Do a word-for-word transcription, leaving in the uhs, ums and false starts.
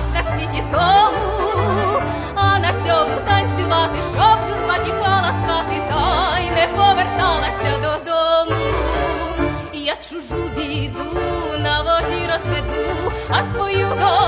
бувать на світі тому, а на цьому танцювати, щоб журба тікала з хати, та й не поверталася додому. Я чужу біду на воді розведу, а свою долю